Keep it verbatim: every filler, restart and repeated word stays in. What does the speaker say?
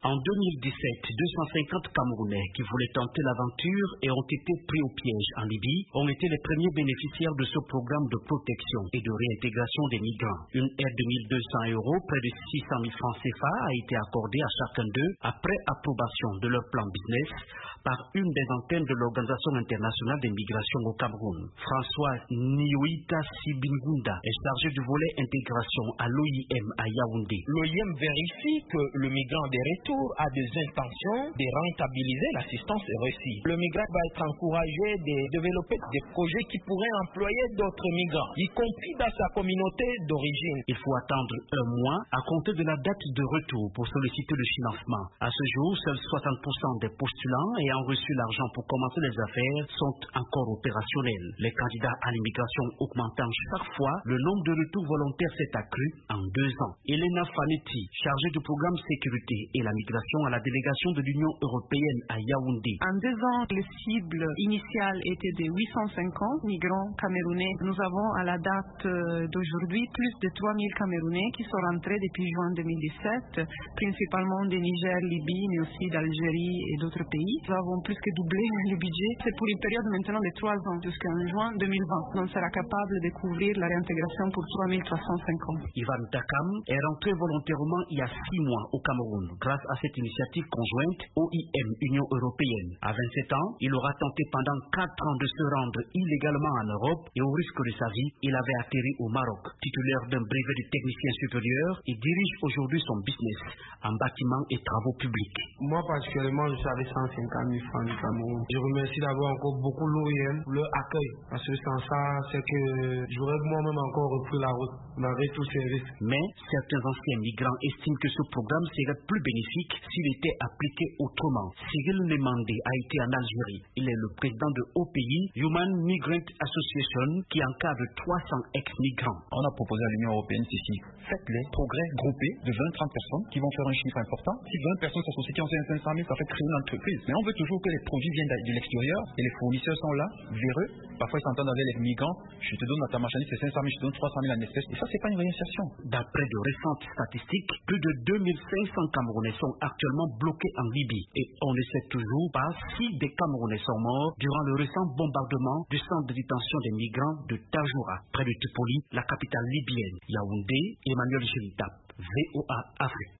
En deux mille dix-sept, deux cent cinquante Camerounais qui voulaient tenter l'aventure et ont été pris au piège en Libye ont été les premiers bénéficiaires de ce programme de protection et de réintégration des migrants. Une aide de mille deux cents euros, près de six cent mille francs C F A, a été accordée à chacun d'eux après approbation de leur plan business par une des antennes de l'Organisation internationale des migrations au Cameroun. François Nioïta Sibingunda est chargé du volet intégration à l'O I M à Yaoundé. L'O I M vérifie que le migrant de retour a des intentions de rentabiliser l'assistance reçue. Le migrant va être encouragé de développer des projets qui pourraient employer d'autres migrants, y compris dans sa communauté d'origine. Il faut attendre un mois à compter de la date de retour pour solliciter le financement. À ce jour, seuls soixante pour cent des postulants ayant reçu l'argent pour commencer les affaires sont encore opérationnels. Les candidats à l'immigration augmentant chaque fois, le nombre de retours volontaires s'est accru en deux ans. Elena Fanetti, chargée du programme sécurité et la migration à la délégation de l'Union européenne à Yaoundé. En deux ans, les cibles initiales étaient de huit cent cinquante migrants camerounais. Nous avons à la date d'aujourd'hui plus de trois mille Camerounais qui sont rentrés depuis juin deux mille dix-sept, principalement de Niger, Libye, mais aussi d'Algérie et d'autres pays. Nous avons plus que doublé le budget. C'est pour une période maintenant de trois ans, jusqu'en juin deux mille vingt. On sera capable de couvrir la réintégration pour trois mille trois cent cinquante. Ivan Takam est rentré volontairement il y a six mois au Cameroun grâce à cette initiative conjointe O I M Union européenne. À vingt-sept ans, il aura tenté pendant quatre ans de se rendre illégalement en Europe et au risque de sa vie, il avait atterri au Maroc. Titulaire d'un brevet de technicien supérieur, il dirige aujourd'hui son business en bâtiment et travaux publics. Moi particulièrement, je suis avec cent cinquante mille francs du Cameroun. Je remercie d'abord encore beaucoup l'O I M pour leur accueil. Parce que sans ça, c'est que j'aurais moi-même encore repris la route malgré tous ces risques. Mais certains anciens migrants estiment que ce programme serait plus bénéfique s'il était appliqué autrement. Cyril Nemandé a été en Algérie. Il est le président de O P I, Human Migrant Association, qui encadre trois cents ex-migrants. On a proposé à l'Union européenne ceci. Faites les progrès groupés de vingt à trente personnes qui vont faire un chiffre important. Si vingt personnes s'associent qui ont cinq cent mille, ça fait créer une entreprise. Mais on veut toujours que les produits viennent de l'extérieur et les fournisseurs sont là, véreux. Parfois ils s'entendent avec les migrants. Je te donne à ta marchandise, c'est cinq cent mille, je te donne trois cent mille en espèces. Et ça, c'est pas une réinsertion. D'après de récentes statistiques, plus de deux mille cinq cents Camerounais sont actuellement bloqués en Libye. Et on ne sait toujours pas si des Camerounais sont morts durant le récent bombardement du centre de détention des migrants de Tajoura, près de Tripoli, la capitale libyenne. Yaoundé, Emmanuel Chérita, V O A Afrique.